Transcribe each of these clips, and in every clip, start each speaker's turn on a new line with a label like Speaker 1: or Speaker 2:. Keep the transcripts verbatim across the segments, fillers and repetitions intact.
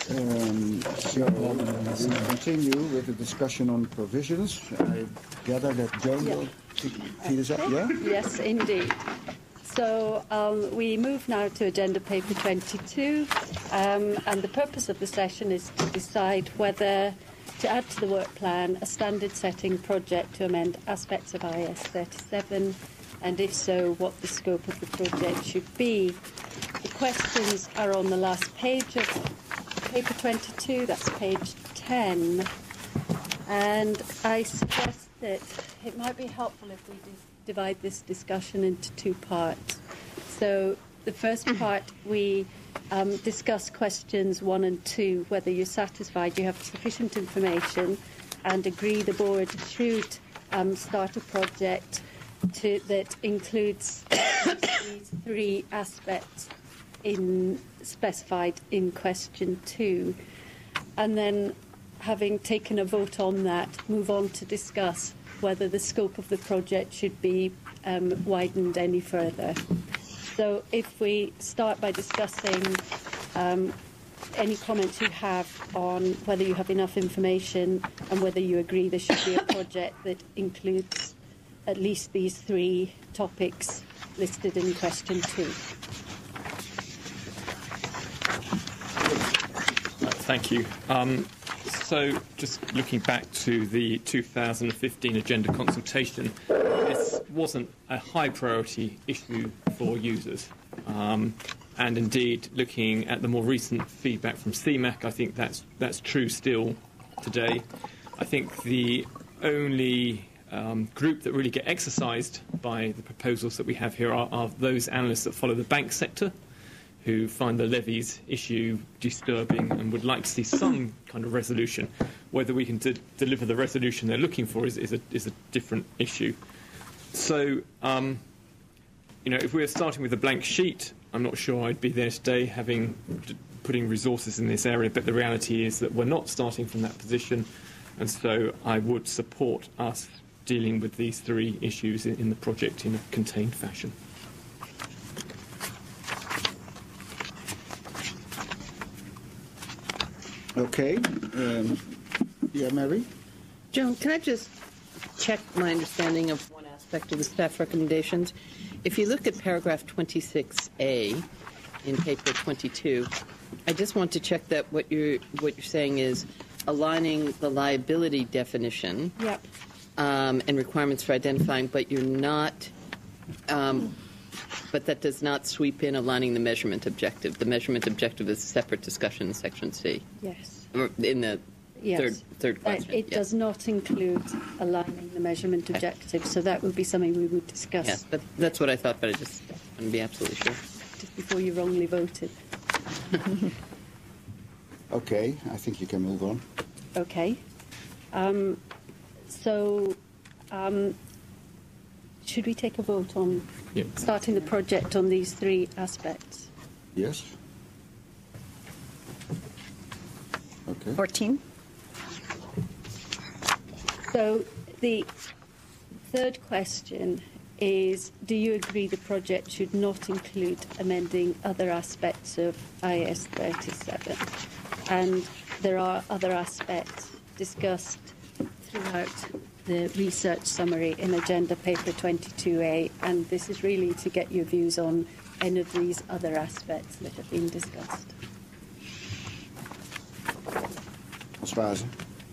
Speaker 1: Um, so we continue with the discussion on provisions. I gather that Joan
Speaker 2: Yeah.
Speaker 1: will tee this up, yeah?
Speaker 2: Yes, indeed. So um, we move now to Agenda Paper twenty-two, um, and the purpose of the session is to decide whether to add to the work plan a standard-setting project to amend aspects of I S thirty-seven, and if so, what the scope of the project should be. The questions are on the last page of Paper twenty-two, that's page ten, and I suggest that it might be helpful if we do divide this discussion into two parts. So the first part, we um, discuss questions one and two, whether you're satisfied you have sufficient information and agree the board should um, start a project to, that includes these three aspects in, specified in question two. And then, having taken a vote on that, move on to discuss whether the scope of the project should be um, widened any further. So if we start by discussing um, any comments you have on whether you have enough information and whether you agree there should be a project that includes at least these three topics listed in question two.
Speaker 3: Thank you. Um, So, just looking back to the two thousand fifteen agenda consultation, this wasn't a high priority issue for users. Um, and indeed, looking at the more recent feedback from C MAC, I think that's, that's true still today. I think the only um, group that really get exercised by the proposals that we have here are, are those analysts that follow the bank sector, who find the levies issue disturbing and would like to see some kind of resolution. Whether we can de deliver the resolution they're looking for is, is, a, is a different issue. So, um, you know, if we were starting with a blank sheet, I'm not sure I'd be there today having putting resources in this area, but the reality is that we're not starting from that position, and so I would support us dealing with these three issues in, in the project in a contained fashion.
Speaker 1: Okay. Um, yeah, Mary?
Speaker 4: Joan, can I just check my understanding of one aspect of the staff recommendations? If you look at paragraph twenty-six A in paper twenty-two, I just want to check that what you're, what you're saying is aligning the liability definition
Speaker 2: Yep.
Speaker 4: um, and requirements for identifying, but you're not, um, but that does not sweep in aligning the measurement objective. The measurement objective is a separate discussion in section C.
Speaker 2: Yes.
Speaker 4: Or in the
Speaker 2: Yes.
Speaker 4: third, third question.
Speaker 2: Uh, it
Speaker 4: yes.
Speaker 2: does not include aligning the measurement
Speaker 4: Okay.
Speaker 2: objective, so that would be something we would discuss
Speaker 4: Yes, but that's what I thought, but I just want to be absolutely sure.
Speaker 2: just before you wrongly voted.
Speaker 1: Okay, I think you can move on.
Speaker 2: Okay. Um, so, um, should we take a vote on
Speaker 3: Yep.
Speaker 2: starting the project on these three aspects?
Speaker 1: Yes? Okay.
Speaker 5: fourteen.
Speaker 2: So the third question is, do you agree the project should not include amending other aspects of I S thirty-seven? And there are other aspects discussed throughout the research summary in Agenda Paper twenty-two A, and this is really to get your views on any of these other aspects that have been discussed.
Speaker 1: Spazen.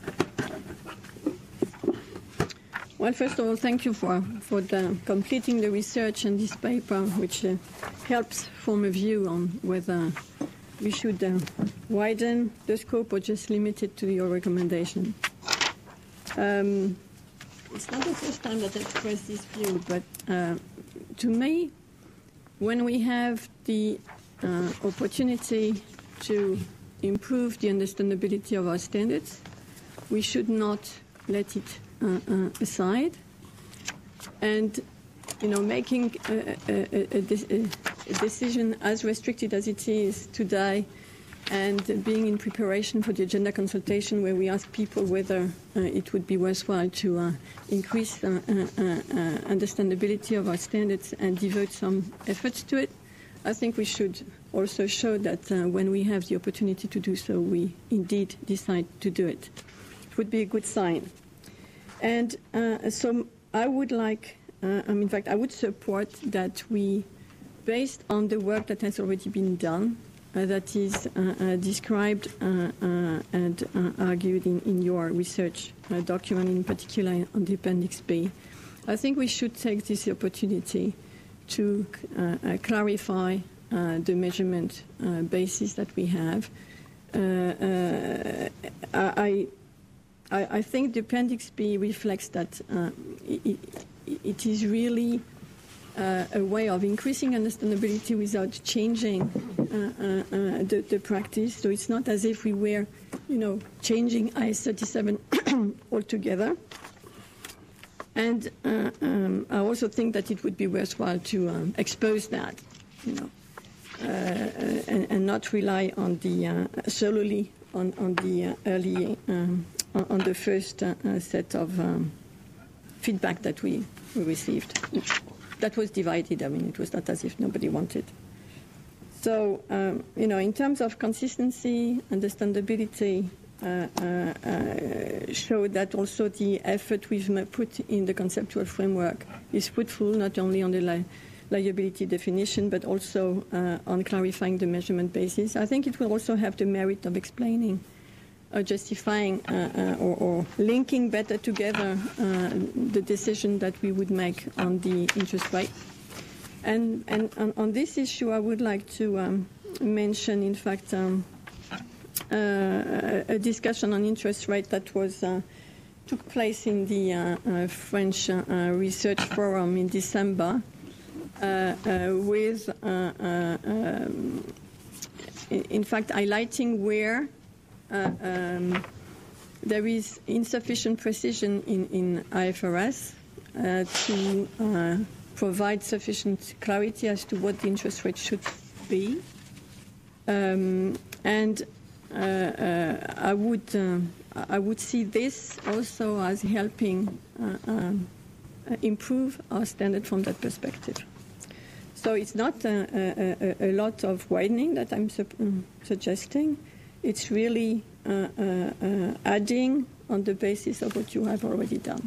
Speaker 6: Well, first of all, thank you for, for the, completing the research on this paper, which uh, helps form a view on whether we should uh, widen the scope or just limit it to your recommendation. Um, it's not the first time that I express this view, but uh, to me, when we have the uh, opportunity to improve the understandability of our standards, we should not let it uh, uh, aside. And, you know, making a, a, a, a, a decision as restricted as it is today, and being in preparation for the agenda consultation where we ask people whether uh, it would be worthwhile to uh, increase uh, uh, uh, understandability of our standards and devote some efforts to it, I think we should also show that uh, when we have the opportunity to do so, we indeed decide to do it. It would be a good sign. And uh, so I would like, uh, um, in fact, I would support that we, based on the work that has already been done, uh, that is uh, uh, described uh, uh, and uh, argued in, in your research uh, document, in particular on the Appendix B, I think we should take this opportunity to uh, uh, clarify uh, the measurement uh, basis that we have. Uh, uh, I, I, I think the Appendix B reflects that uh, it, it is really uh, a way of increasing understandability without changing uh, uh, uh, the, the practice. So it's not as if we were, you know, changing I S thirty-seven altogether. And uh, um, I also think that it would be worthwhile to um, expose that, you know, uh, and, and not rely on the uh, solely on, on the uh, early um, on, on the first uh, set of um, feedback that we, we received. That was divided. I mean, it was not as if nobody wanted. So, um, you know, in terms of consistency, understandability. Uh, uh, uh, show that also the effort we've put in the conceptual framework is fruitful, not only on the li liability definition, but also uh, on clarifying the measurement basis. I think it will also have the merit of explaining or justifying uh, uh, or, or linking better together uh, the decision that we would make on the interest rate. And, and on, on this issue, I would like to um, mention, in fact, um, Uh, a discussion on interest rate that was uh, took place in the uh, uh, French uh, Research Forum in December, uh, uh, with, uh, uh, um, in, in fact, highlighting where uh, um, there is insufficient precision in, in I F R S uh, to uh, provide sufficient clarity as to what the interest rate should be, um, and Uh, uh, I would uh, I would see this also as helping uh, um, improve our standard from that perspective. So it's not uh, a, a, a lot of widening that I'm su um, suggesting. It's really uh, uh, uh, adding on the basis of what you have already done.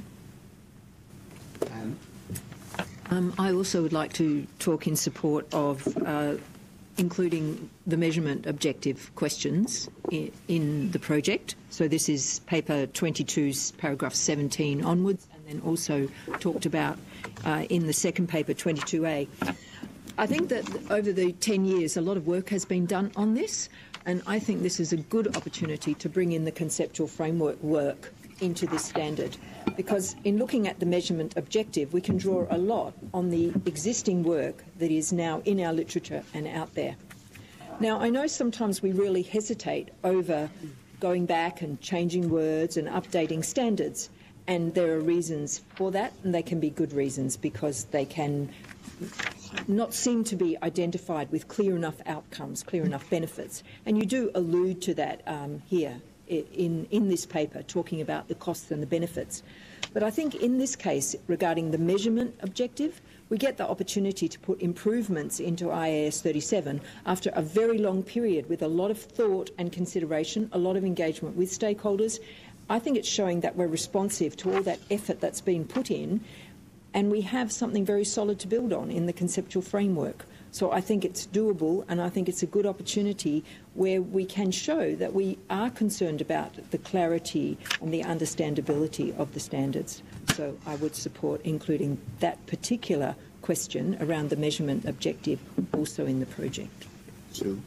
Speaker 5: Um, I also would like to talk in support of uh, including the measurement objective questions in, in the project. So this is paper twenty-two's paragraph seventeen onwards, and then also talked about uh, in the second paper, twenty-two A. I think that over the ten years, a lot of work has been done on this, and I think this is a good opportunity to bring in the conceptual framework work into this standard, because in looking at the measurement objective, we can draw a lot on the existing work that is now in our literature and out there. Now, I know sometimes we really hesitate over going back and changing words and updating standards, and there are reasons for that, and they can be good reasons, because they can not seem to be identified with clear enough outcomes, clear enough benefits. And you do allude to that um, here in, in this paper, talking about the costs and the benefits. But I think in this case, regarding the measurement objective, we get the opportunity to put improvements into I A S thirty-seven after a very long period with a lot of thought and consideration, a lot of engagement with stakeholders. I think it's showing that we're responsive to all that effort that's been put in, and we have something very solid to build on in the conceptual framework. So I think it's doable, and I think it's a good opportunity where we can show that we are concerned about the clarity and the understandability of the standards. So I would support including that particular question around the measurement objective also in the project.
Speaker 1: Sue?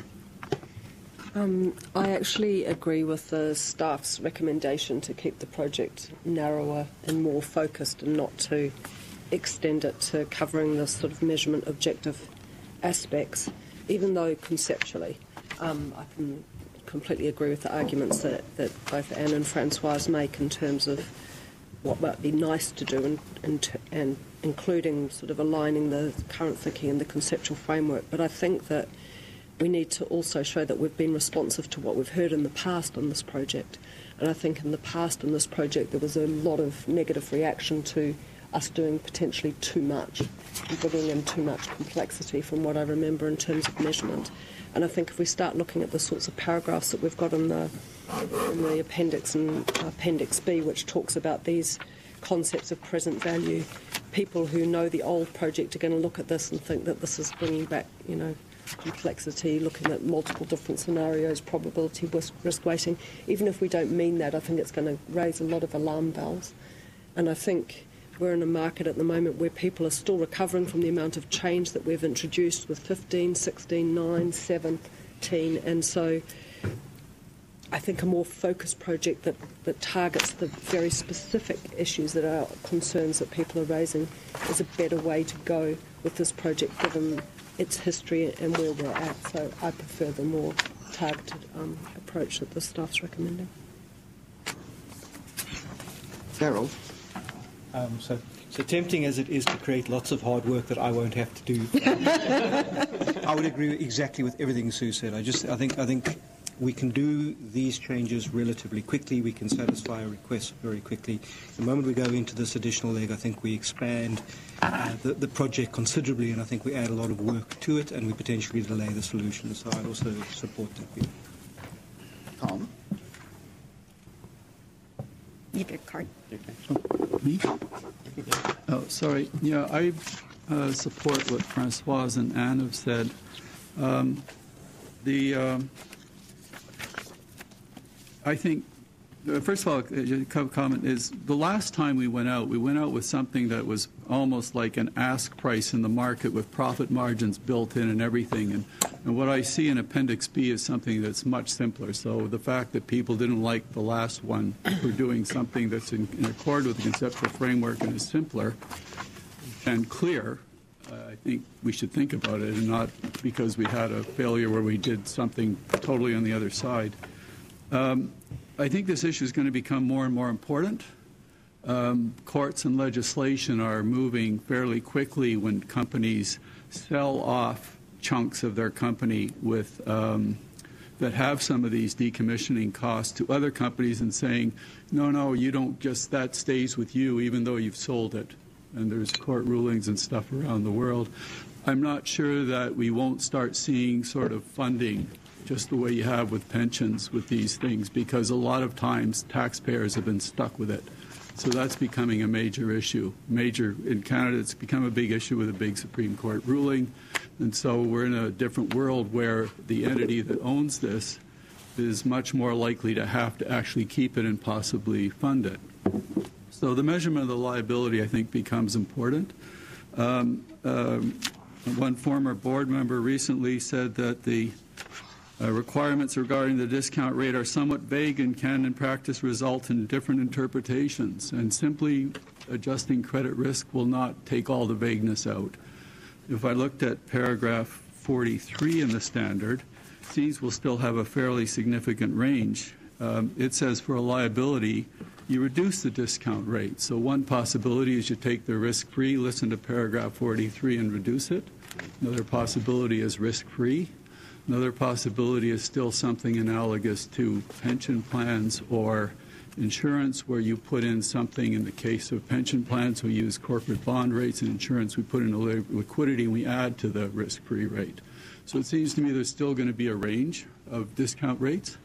Speaker 7: Um, I actually agree with the staff's recommendation to keep the project narrower and more focused, and not to extend it to covering the sort of measurement objective aspects, even though conceptually um, I can completely agree with the arguments that, that both Anne and Francoise make in terms of what might be nice to do, and, and, and including sort of aligning the current thinking and the conceptual framework. But I think that we need to also show that we've been responsive to what we've heard in the past on this project. And I think in the past in this project there was a lot of negative reaction to us doing potentially too much and bringing in too much complexity from what I remember in terms of measurement. And I think if we start looking at the sorts of paragraphs that we've got in the, in the appendix and Appendix B, which talks about these concepts of present value, people who know the old project are going to look at this and think that this is bringing back, you know, complexity, looking at multiple different scenarios, probability, risk, risk weighting. Even if we don't mean that, I think it's going to raise a lot of alarm bells. And I think we're in a market at the moment where people are still recovering from the amount of change that we've introduced with fifteen, sixteen, nine, seventeen, and so I think a more focused project that, that targets the very specific issues that are concerns that people are raising is a better way to go with this project given its history and where we're at. So I prefer the more targeted um, approach that the staff's recommending.
Speaker 1: Gerald?
Speaker 8: Um, so, so tempting as it is to create lots of hard work that I won't have to do, I would agree exactly with everything Sue said. I just, I think, I think we can do these changes relatively quickly. We can satisfy a request very quickly. The moment we go into this additional leg, I think we expand uh, the, the project considerably, and I think we add a lot of work to it, and we potentially delay the solution. So I also support that view.
Speaker 1: Tom?
Speaker 9: You get card.
Speaker 10: Me? Oh, sorry. Yeah, I uh, support what Francoise and Anne have said. Um, the um, I think, uh, first of all, a comment is the last time we went out, we went out with something that was almost like an ask price in the market with profit margins built in and everything. And, and what I see in Appendix B is something that's much simpler. So the fact that people didn't like the last one, we're doing something that's in, in accord with the conceptual framework and is simpler and clear. Uh, I think we should think about it, and not because we had a failure where we did something totally on the other side. Um, I think this issue is going to become more and more important. Um, courts and legislation are moving fairly quickly when companies sell off chunks of their company with um, that have some of these decommissioning costs to other companies and saying, no, no, you don't just, that stays with you even though you've sold it. And there's court rulings and stuff around the world. I'm not sure that we won't start seeing sort of funding just the way you have with pensions with these things, because a lot of times taxpayers have been stuck with it. So that's becoming a major issue. Major in Canada, it's become a big issue with a big Supreme Court ruling. And so we're in a different world where the entity that owns this is much more likely to have to actually keep it and possibly fund it. So the measurement of the liability, I think, becomes important. Um, um, one former board member recently said that the Uh, requirements regarding the discount rate are somewhat vague and can, in practice, result in different interpretations. And simply adjusting credit risk will not take all the vagueness out. If I looked at paragraph forty-three in the standard, these will still have a fairly significant range. Um, it says for a liability, you reduce the discount rate. So one possibility is you take the risk-free, listen to paragraph forty-three, and reduce it. Another possibility is risk-free. Another possibility is still something analogous to pension plans or insurance, where you put in something. In the case of pension plans, we use corporate bond rates. In insurance, we put in a liquidity and we add to the risk-free rate. So it seems to me there's still going to be a range of discount rates.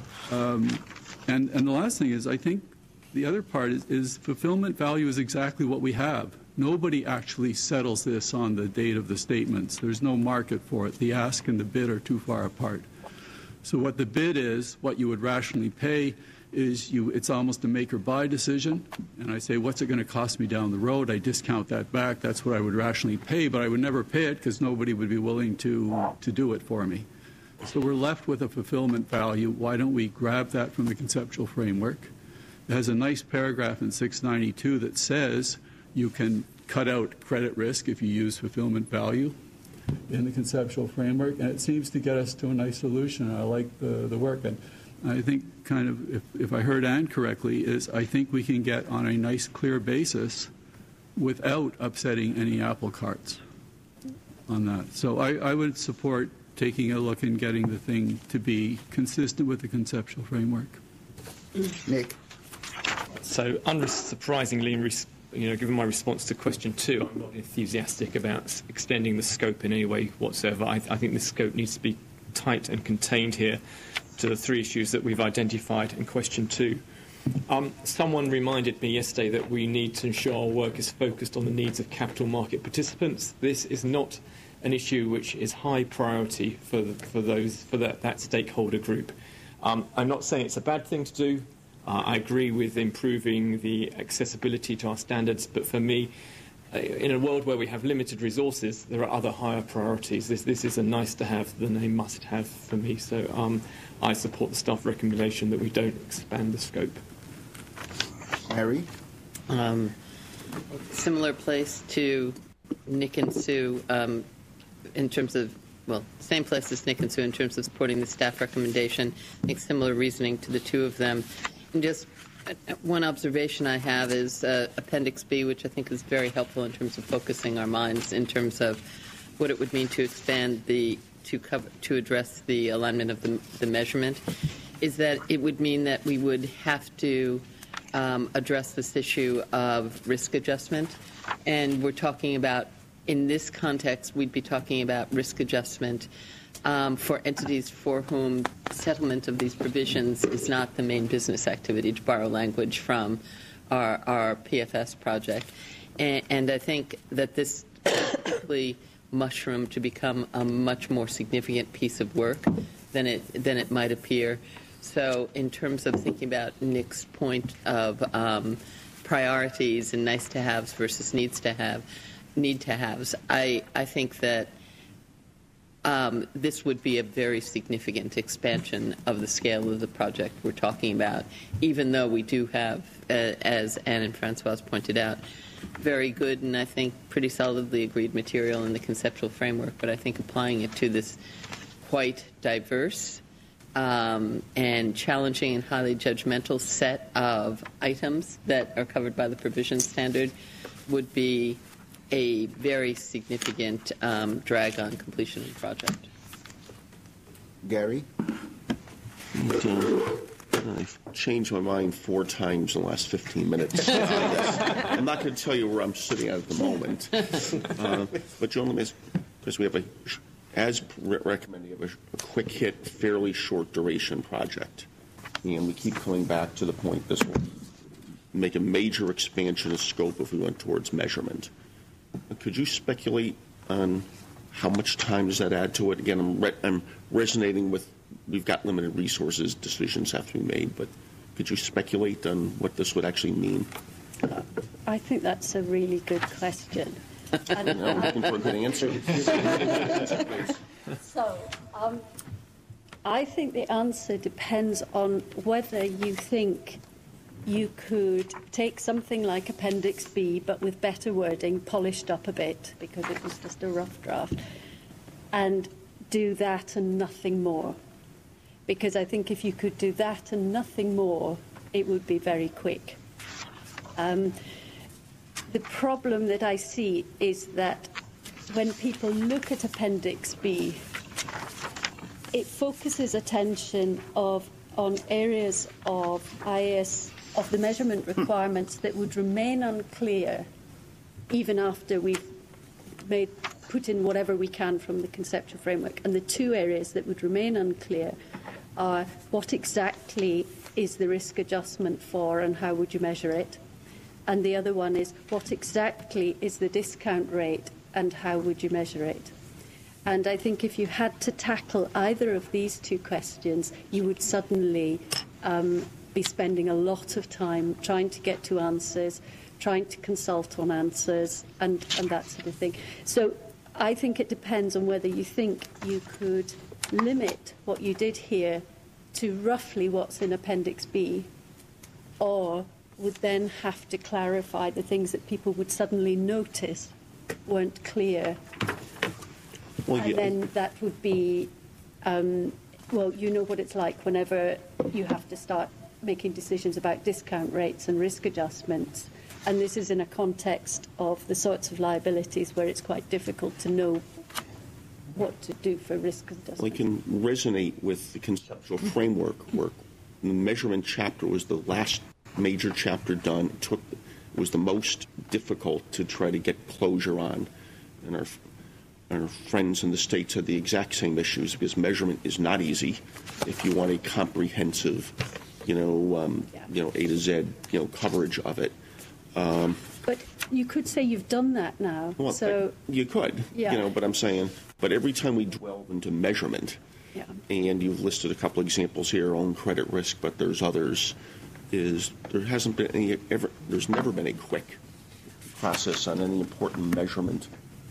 Speaker 10: Um, and, and the last thing is, I think the other part is, is fulfillment value is exactly what we have. Nobody actually settles this on the date of the statements. There's no market for it. The ask and the bid are too far apart. So what the bid is, what you would rationally pay, is you, it's almost a make or buy decision. And I say, what's it going to cost me down the road? I discount that back. That's what I would rationally pay, but I would never pay it because nobody would be willing to, to do it for me. So we're left with a fulfillment value. Why don't we grab that from the conceptual framework? It has a nice paragraph in six ninety-two that says you can cut out credit risk if you use fulfillment value in the conceptual framework, and it seems to get us to a nice solution. I like the, the work. And I think kind of, if, if I heard Anne correctly, is I think we can get on a nice, clear basis without upsetting any apple carts on that. So I, I would support taking a look and getting the thing to be consistent with the conceptual framework.
Speaker 1: Nick?
Speaker 3: So, unsurprisingly, in, res you know, given my response to question two, I'm not enthusiastic about s- extending the scope in any way whatsoever. I, I think the scope needs to be tight and contained here to the three issues that we've identified in question two. Um, someone reminded me yesterday that we need to ensure our work is focused on the needs of capital market participants. This is not an issue which is high priority for, the, for, those, for that, that stakeholder group. Um, I'm not saying it's a bad thing to do. Uh, I agree with improving the accessibility to our standards, but for me, uh, in a world where we have limited resources, there are other higher priorities. This, this is a nice-to-have than a must-have for me, so um, I support the staff recommendation that we don't expand the scope.
Speaker 1: Harry?
Speaker 4: Um, similar place to Nick and Sue um, in terms of, well, same place as Nick and Sue in terms of supporting the staff recommendation. I think similar reasoning to the two of them. And just uh, one observation I have is uh, Appendix B, which I think is very helpful in terms of focusing our minds in terms of what it would mean to expand the to cover to address the alignment of the, the measurement. Is that it would mean that we would have to um, address this issue of risk adjustment, and we're talking about in this context we'd be talking about risk adjustment. Um, for entities for whom settlement of these provisions is not the main business activity, to borrow language from our, our P F S project. And, and I think that this quickly mushroomed to become a much more significant piece of work than it, than it might appear. So in terms of thinking about Nick's point of um, priorities and nice-to-haves versus needs-to-have, need-to-haves, I, I think that Um, this would be a very significant expansion of the scale of the project we're talking about, even though we do have, uh, as Anne and Francoise pointed out, very good and I think pretty solidly agreed material in the conceptual framework, but I think applying it to this quite diverse um, and challenging and highly judgmental set of items that are covered by the provision standard would be a very significant um, drag on completion of the project.
Speaker 1: Gary?
Speaker 9: I've changed my mind four times in the last fifteen minutes. Uh, I'm not going to tell you where I'm sitting at the moment. Uh, but, Joan, let me ask, because we have a, as re- recommended, we have a, a quick hit, fairly short duration project. And we keep coming back to the point this will make a major expansion of scope if we went towards measurement. Could you speculate on how much time does that add to it? Again, I'm, re- I'm resonating with we've got limited resources, decisions have to be made, but could you speculate on what this would actually mean?
Speaker 2: I think that's a really good question. And,
Speaker 9: I'm looking for a good answer.
Speaker 2: So, um, I think the answer depends on whether you think you could take something like Appendix B, but with better wording, polished up a bit, because it was just a rough draft, and do that and nothing more. Because I think if you could do that and nothing more, it would be very quick. Um, the problem that I see is that when people look at Appendix B, it focuses attention of on areas of I S of the measurement requirements that would remain unclear even after we've made, put in whatever we can from the conceptual framework. And the two areas that would remain unclear are what exactly is the risk adjustment for and how would you measure it? And the other one is what exactly is the discount rate and how would you measure it? And I think if you had to tackle either of these two questions, you would suddenly um, be spending a lot of time trying to get to answers, trying to consult on answers, and, and that sort of thing. So I think it depends on whether you think you could limit what you did here to roughly what's in Appendix B, or would then have to clarify the things that people would suddenly notice weren't clear.
Speaker 9: Well,
Speaker 2: and
Speaker 9: yeah.
Speaker 2: then that would be, um, well, you know what it's like whenever you have to start making decisions about discount rates and risk adjustments. And this is in a context of the sorts of liabilities where it's quite difficult to know what to do for risk adjustment.
Speaker 9: Well, I can resonate with the conceptual framework work. The measurement chapter was the last major chapter done. It took was the most difficult to try to get closure on. And our, our friends in the States had the exact same issues, because measurement is not easy if you want a comprehensive, you know, um,
Speaker 2: Yeah.
Speaker 9: you know, A to Z, you know, coverage of it. Um,
Speaker 2: But you could say you've done that now.
Speaker 9: well,
Speaker 2: so
Speaker 9: you could,
Speaker 2: Yeah.
Speaker 9: you know, but I'm saying, but every time we delve into measurement,
Speaker 2: yeah.
Speaker 9: and you've listed a couple examples here, own credit risk, but there's others, is there hasn't been any, ever, there's never been a quick process on any important measurement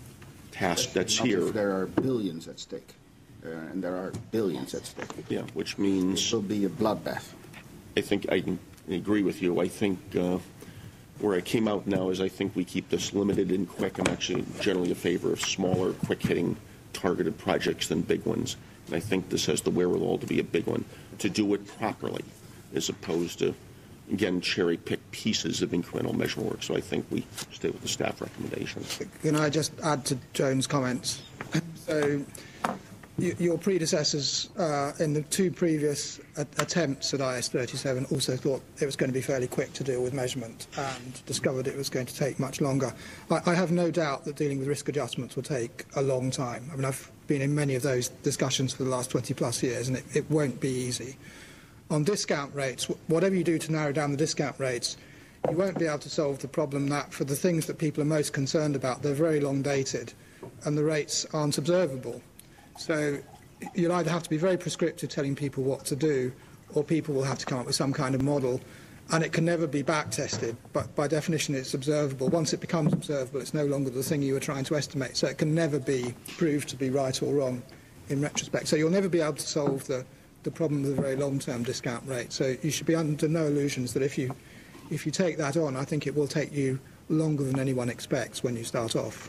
Speaker 9: task that's
Speaker 1: Not if
Speaker 9: here.
Speaker 1: there are billions at stake, uh, and there are billions at stake.
Speaker 9: Yeah, which
Speaker 1: It
Speaker 9: means,
Speaker 1: will be a bloodbath.
Speaker 9: I think I can agree with you. I think uh, where I came out now is I think we keep this limited and quick. I'm actually generally in favor of smaller, quick-hitting, targeted projects than big ones. And I think this has the wherewithal to be a big one, to do it properly, as opposed to, again, cherry-pick pieces of incremental measurement work. So I think we stay with the staff recommendations.
Speaker 11: Can I just add to Joan's comments? So, y- your predecessors uh, in the two previous a- attempts at I S thirty-seven also thought it was going to be fairly quick to deal with measurement and discovered it was going to take much longer. I, I have no doubt that dealing with risk adjustments will take a long time. I mean, I've been in many of those discussions for the last twenty plus years, and it, it won't be easy. On discount rates, wh- whatever you do to narrow down the discount rates, you won't be able to solve the problem that for the things that people are most concerned about, they're very long dated and the rates aren't observable. So you'll either have to be very prescriptive telling people what to do, or people will have to come up with some kind of model, and it can never be back tested, but by definition it's observable. Once it becomes observable, it's no longer the thing you were trying to estimate, so it can never be proved to be right or wrong in retrospect. So you'll never be able to solve the the problem with a very long-term discount rate. So you should be under no illusions that if you if you take that on, I think it will take you longer than anyone expects when you start off.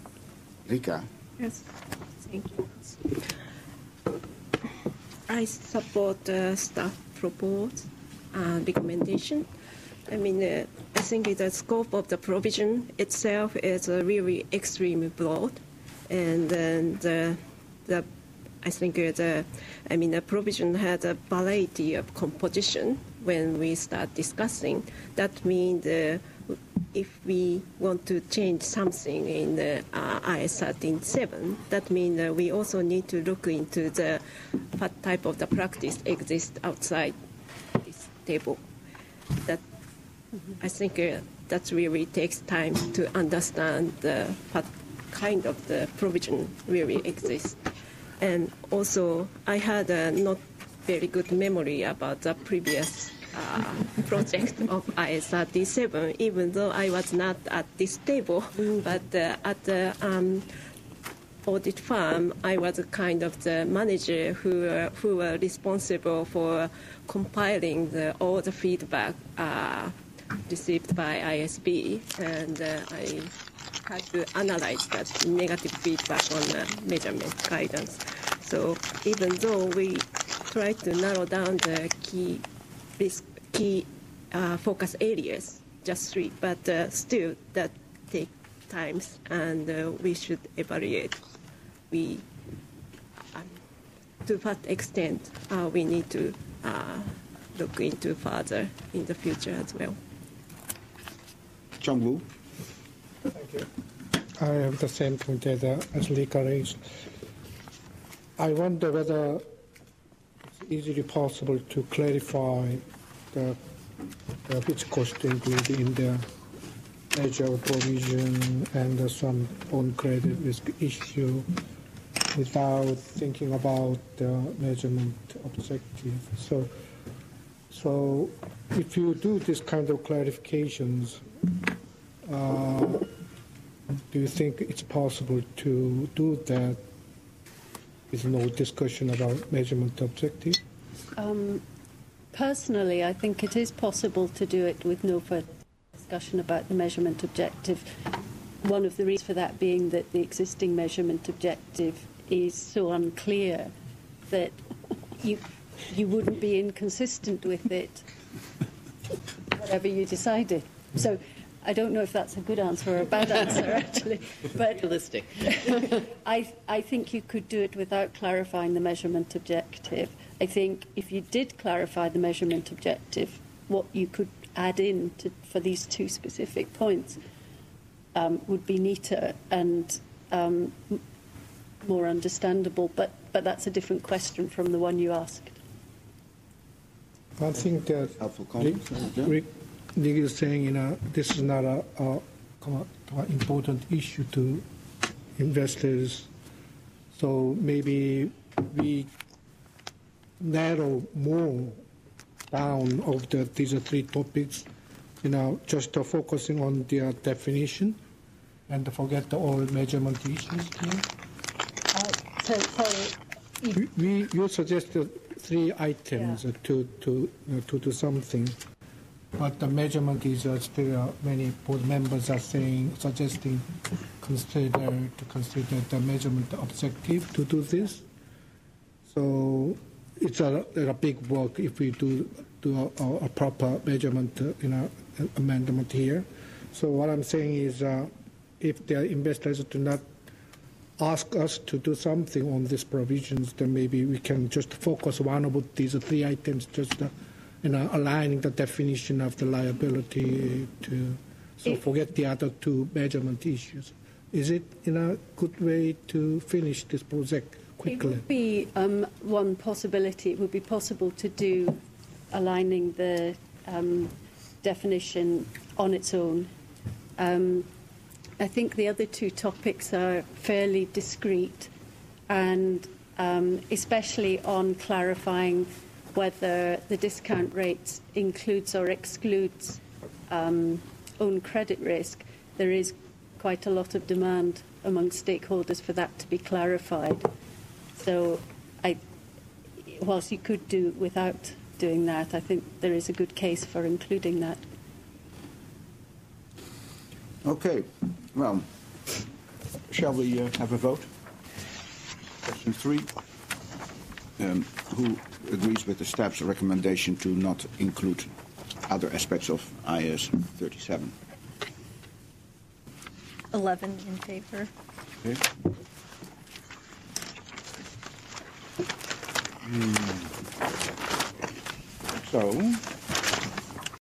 Speaker 1: Rika,
Speaker 6: Yes.
Speaker 12: Thank you. I support the staff proposed uh, recommendation. I mean, uh, I think the scope of the provision itself is uh, really extremely broad, and then the the I think uh, the I mean the provision has a variety of composition. When we start discussing, that means uh, if we want to change something in the uh, I S thirteen seven, that means uh, we also need to look into the what type of the practice exists outside this table. That I think uh, that really takes time to understand the, what kind of the provision really exists. And also, I had a not very good memory about the previous uh, project of I S thirty-seven, even though I was not at this table, but uh, at the um, audit firm, I was a kind of the manager who uh, who were responsible for compiling the, all the feedback uh, received by I S B, and uh, I had to analyze that negative feedback on the measurement guidance. So even though we try to narrow down the key risk, key uh, focus areas, just three, but uh, still that take times, and uh, we should evaluate. We um, to what extent uh, we need to uh, look into further in the future as well.
Speaker 1: Chung Woo.
Speaker 13: Thank you. I have the same point as, uh, as Rika raised. I wonder whether it's easily possible to clarify the, the which cost to include in the measure of provision and uh, some own credit risk issue without thinking about the measurement objective. So, so if you do this kind of clarifications, uh, do you think it's possible to do that with no discussion about measurement objective?
Speaker 2: Um, personally, I think it is possible to do it with no further discussion about the measurement objective. One of the reasons for that being that the existing measurement objective is so unclear that you you wouldn't be inconsistent with it, whatever you decided. So I don't know if that's a good answer or a bad answer, actually. But
Speaker 4: Realistic.
Speaker 2: I, I think you could do it without clarifying the measurement objective. I think if you did clarify the measurement objective, what you could add in to, for these two specific points um, would be neater and um, m- more understandable. But, but that's a different question from the one you asked.
Speaker 13: I think that
Speaker 1: Helpful
Speaker 13: Rick,
Speaker 1: comments. Yeah.
Speaker 13: Rick, Nick is saying, you know, this is not a, a, a important issue to investors. So maybe we narrow more down of the these are three topics, you know, just uh, focusing on their definition and forget the all measurement issues here.
Speaker 2: Uh, so, sorry.
Speaker 13: We, we you suggested three items
Speaker 2: Yeah.
Speaker 13: uh, to to uh, to do something, but the measurement is uh, still uh, many board members are saying suggesting consider to consider the measurement objective to do this. So it's a, a big work if we do do a, a proper measurement, uh, you know, amendment here. So what I'm saying is, uh, if the investors do not ask us to do something on these provisions, then maybe we can just focus one of these three items, just uh, you know, aligning the definition of the liability to. So
Speaker 2: If-
Speaker 13: forget the other two measurement issues. Is it in a good way to finish this project
Speaker 2: It
Speaker 13: quickly?
Speaker 2: would be um, one possibility. It would be possible to do aligning the um, definition on its own. Um, I think the other two topics are fairly discrete, and um, especially on clarifying whether the discount rate includes or excludes um, own credit risk. There is quite a lot of demand among stakeholders for that to be clarified. So, I, whilst you could do without doing that, I think there is a good case for including that.
Speaker 1: Okay. Well, shall we uh, have a vote? Question three. Um, who agrees with the staff's recommendation to not include other aspects of I A S thirty-seven?
Speaker 14: eleven in favor.
Speaker 1: Okay. Hmm. So,